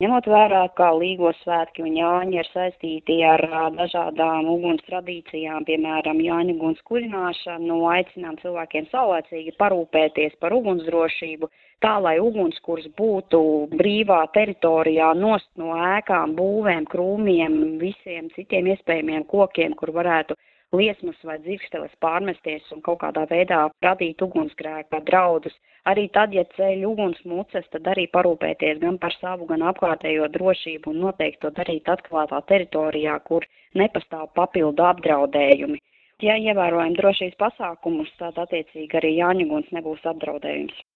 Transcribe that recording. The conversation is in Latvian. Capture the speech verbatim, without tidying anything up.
Ņemot vērā, kā Līgo svētki un Jāņi ir saistīti ar dažādām uguns tradīcijām, piemēram, Jāņu uguns kurināšanu, aicinām cilvēkiem saulēcīgi parūpēties par ugunsdrošību, tā, lai ugunskurs būtu brīvā teritorijā, nost no ēkām, būvēm, krūmiem, visiem citiem iespējamiem kokiem, kur varētu liesmas vai dzirksteles pārmesties un kaut kādā veidā radīt ugunsgrēka draudus. Arī tad, ja ceļ ugunsmuces, tad arī parūpēties gan par savu, gan apkārtējo drošību un noteikti to darīt atklātā teritorijā, kur nepastāv papildu apdraudējumi. Ja ievērojam drošības pasākumus, tad attiecīgi arī Jāņu uguns nebūs apdraudējums.